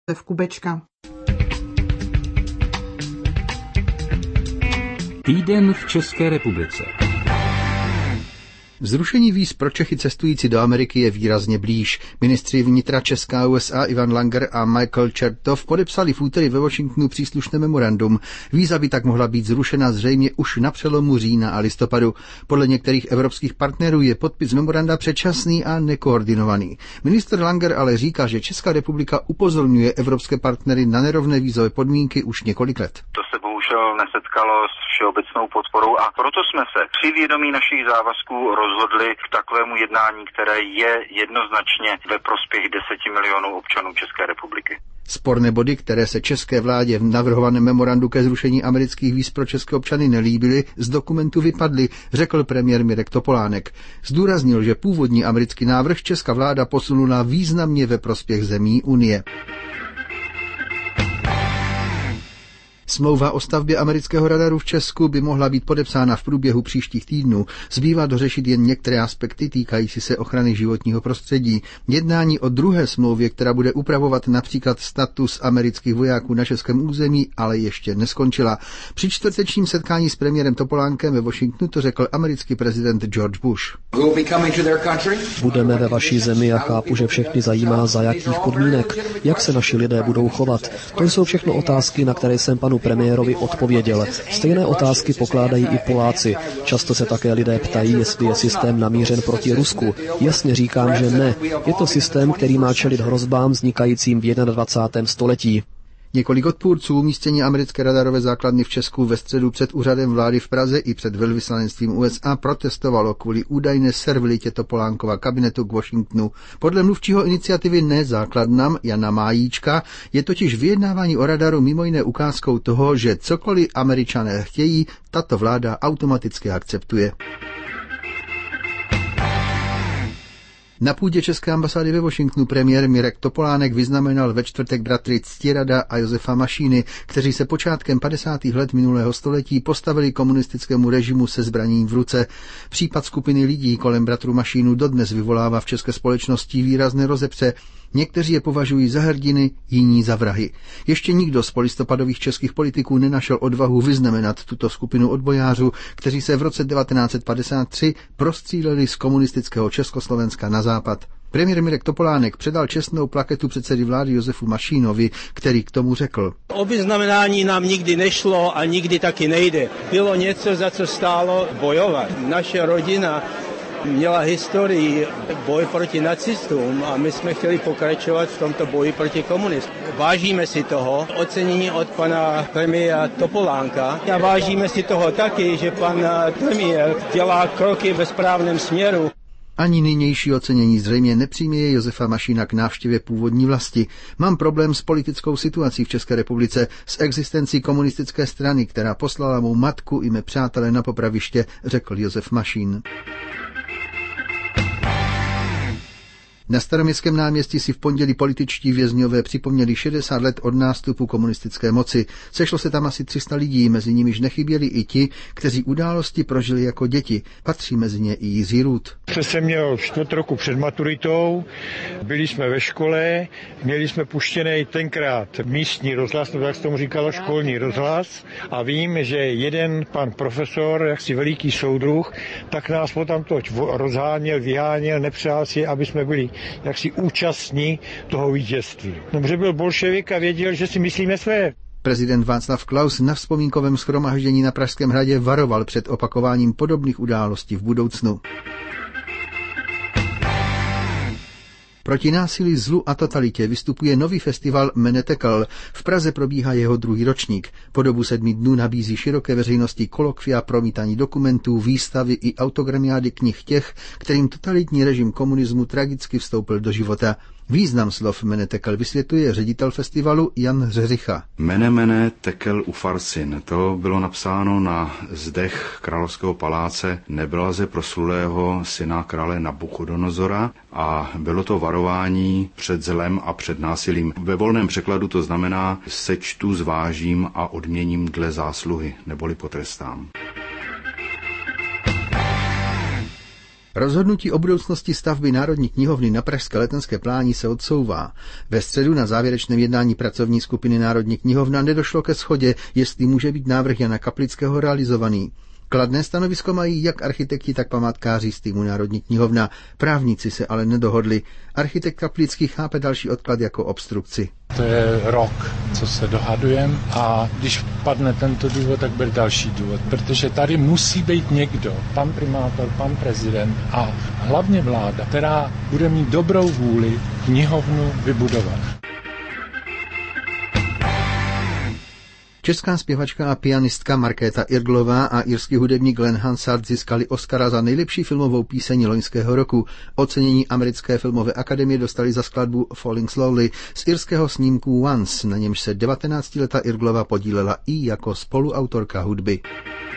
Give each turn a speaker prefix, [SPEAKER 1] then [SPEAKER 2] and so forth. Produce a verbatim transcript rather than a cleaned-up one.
[SPEAKER 1] Josef Kubečka.
[SPEAKER 2] Týden v České republice.
[SPEAKER 3] Zrušení víz pro Čechy cestující do Ameriky je výrazně blíž. Ministři vnitra Česka a U S A Ivan Langer a Michael Chertoff podepsali v úterý ve Washingtonu příslušné memorandum. Víza by tak mohla být zrušena zřejmě už na přelomu října a listopadu. Podle některých evropských partnerů je podpis memoranda předčasný a nekoordinovaný. Ministr Langer ale říká, že Česká republika upozorňuje evropské partnery na nerovné vízové podmínky už několik let.
[SPEAKER 4] To se bohužel nesetkalo s všeobecnou podporou a proto jsme se při vědomí našich závazků rozhodli k takovému jednání, které je jednoznačně ve prospěch deseti milionů občanů České republiky.
[SPEAKER 3] Sporné body, které se české vládě v navrhovaném memorandu ke zrušení amerických víz pro české občany nelíbily, z dokumentu vypadly, řekl premiér Mirek Topolánek. Zdůraznil, že původní americký návrh česká vláda posunula významně ve prospěch zemí Unie. Smlouva o stavbě amerického radaru v Česku by mohla být podepsána v průběhu příštích týdnů. Zbývá dořešit jen některé aspekty týkající se ochrany životního prostředí. Jednání o druhé smlouvě, která bude upravovat například status amerických vojáků na českém území, ale ještě neskončila. Při čtvrtečním setkání s premiérem Topolánkem ve Washingtonu to řekl americký prezident George Bush.
[SPEAKER 5] Budeme ve vaší zemi a chápu, že všechny zajímá, za jakých podmínek, jak se naši lidé budou chovat. To jsou všechno otázky, na které jsem panu premiérovi odpověděl. Stejné otázky pokládají i Poláci. Často se také lidé ptají, jestli je systém namířen proti Rusku. Jasně říkám, že ne. Je to systém, který má čelit hrozbám vznikajícím v dvacátém prvním století.
[SPEAKER 3] Několik odpůrců umístění americké radarové základny v Česku ve středu před úřadem vlády v Praze i před velvyslanectvím U S A protestovalo kvůli údajné servilitě Topolánkova kabinetu k Washingtonu. Podle mluvčího iniciativy Ne základnám Jana Májíčka je totiž vyjednávání o radaru mimo jiné ukázkou toho, že cokoliv Američané chtějí, tato vláda automaticky akceptuje. Na půdě České ambasády ve Washingtonu premiér Mirek Topolánek vyznamenal ve čtvrtek bratry Ctirada a Josefa Mašíny, kteří se počátkem padesátých let minulého století postavili komunistickému režimu se zbraní v ruce. Případ skupiny lidí kolem bratru Mašínů dodnes vyvolává v české společnosti výrazné rozepře. Někteří je považují za hrdiny, jiní za vrahy. Ještě nikdo z polistopadových českých politiků nenašel odvahu vyznamenat tuto skupinu odbojářů, kteří se v roce devatenáct set padesát tři prostříleli z komunistického Československa na západ. Premiér Mirek Topolánek předal čestnou plaketu předsedy vlády Josefu Mašínovi, který k tomu řekl.
[SPEAKER 6] O vyznamenání nám nikdy nešlo a nikdy taky nejde. Bylo něco, za co stálo bojovat. Naše rodina měla historii boj proti nacistům a my jsme chtěli pokračovat v tomto boji proti komunistům. Vážíme si toho, ocenění od pana premiéra Topolánka a vážíme si toho taky, že pan premiér dělá kroky ve správném směru.
[SPEAKER 3] Ani nynější ocenění zřejmě nepřiměje Josefa Mašína k návštěvě původní vlasti. Mám problém s politickou situací v České republice, s existencí komunistické strany, která poslala mou matku i mé přátelé na popraviště, řekl Josef Mašín. Na Staroměstském náměstí si v pondělí političtí vězňové připomněli šedesát let od nástupu komunistické moci. Sešlo se tam asi tři sta lidí, mezi nimiž nechyběli i ti, kteří události prožili jako děti. Patří mezi ně i Jiří Růd.
[SPEAKER 7] Jsem měl čtvrt roku před maturitou, byli jsme ve škole, měli jsme puštěný tenkrát místní rozhlas, nebo jak se tomu říkalo, školní rozhlas, a vím, že jeden pan profesor, jaksi veliký soudruh, tak nás potom to rozháněl, vyháněl, nepřál si, aby jsme byli jaksi účastní toho vítězství. Dobře, byl bolševik a věděl, že si myslíme své.
[SPEAKER 3] Prezident Václav Klaus na vzpomínkovém shromáždění na Pražském hradě varoval před opakováním podobných událostí v budoucnu. Proti násilí, zlu a totalitě vystupuje nový festival Menetekl. V Praze probíhá jeho druhý ročník. Po dobu sedmi dnů nabízí široké veřejnosti kolokvia, promítání dokumentů, výstavy i autogramiády knih těch, kterým totalitní režim komunismu tragicky vstoupil do života. Význam slov Menetekl vysvětluje ředitel festivalu Jan Řeřicha.
[SPEAKER 8] Mene mene tekel ufarsin. To bylo napsáno na zdech královského paláce Nebelaze proslulého syna krále Nabuchodonozora a bylo to varování před zlem a před násilím. Ve volném překladu to znamená sečtu, zvážím a odměním dle zásluhy, neboli potrestám.
[SPEAKER 3] Rozhodnutí o budoucnosti stavby Národní knihovny na pražské Letenské pláni se odsouvá. Ve středu na závěrečném jednání pracovní skupiny Národní knihovna nedošlo ke shodě, jestli může být návrh Jana Kaplického realizovaný. Kladné stanovisko mají jak architekti, tak památkáři z týmu Národní knihovna. Právníci se ale nedohodli. Architekt Kaplický chápe další odklad jako obstrukci.
[SPEAKER 1] To je rok, co se dohadujeme, a když padne tento důvod, tak bude další důvod, protože tady musí být někdo, pan primátor, pan prezident a hlavně vláda, která bude mít dobrou vůli knihovnu vybudovat.
[SPEAKER 3] Česká zpěvačka a pianistka Markéta Irglová a irský hudebník Glenn Hansard získali Oscara za nejlepší filmovou píseň loňského roku. Ocenění americké filmové akademie dostali za skladbu Falling Slowly z irského snímku Once, na němž se devatenáctiletá Irglova podílela i jako spoluautorka hudby.